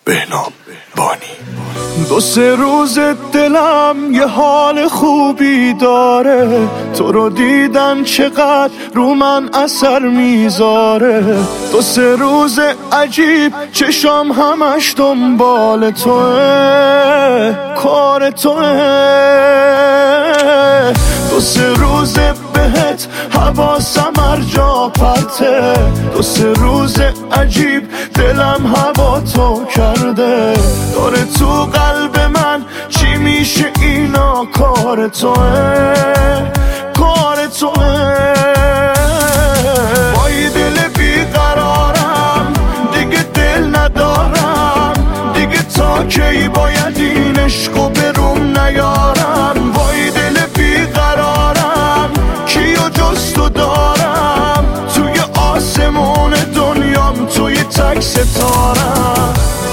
بهنام بانی. دو سه روز دلم یه حال خوبی داره، تو رو دیدن چقدر رو من اثر میذاره. دو سه روز عجیب چشام همش دنبال توه، کار توه. دو سه روز بهت حواسم هر جا پرته، دو سه روز عجیب دلم هوا تو کرده. داره تو قلب من چی میشه اینا، کار توه، کار توه. وای دل بیقرارم دیگه دل ندارم، دیگه تا کی باید این عشقو بروم نیارم. وای دل بیقرارم کیو جز تو دارم، توی آسمون دنیام توی تک ستارم.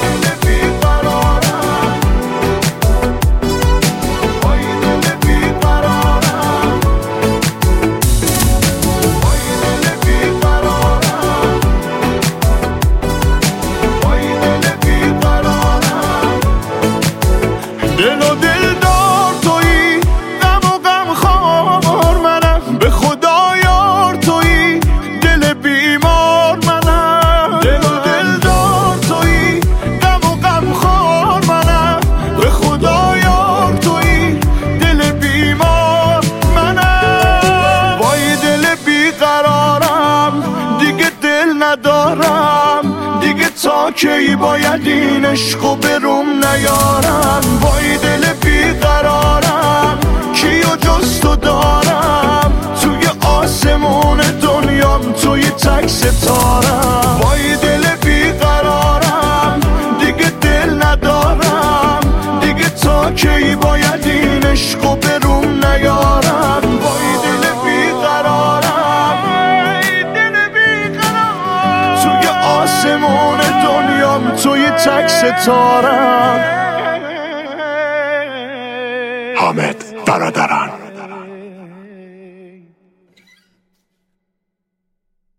دل و دل دار تویی، غم و غم خوار منم، به خدا یار تویی، دل بیمار منم. دل و دل دار تویی، غم و غم خوار منم، به خدا یار تویی، دل بیمار منم. وای دل بیقرارم دیگه دل ندارم، دیگه تا کی باید این عشقو بروم نیارم. وای دل بیقرارم کیو جز تو دارم، توی آسمون دنیام توی تک ستارم. وای دل بیقرارم دیگه دل ندارم، دیگه تا کی باید این عشقو بروم نیارم. وای دل بیقرارم، دل بیقرارم، توی آسمون دنیام توی تک ستارم. حامد برادران.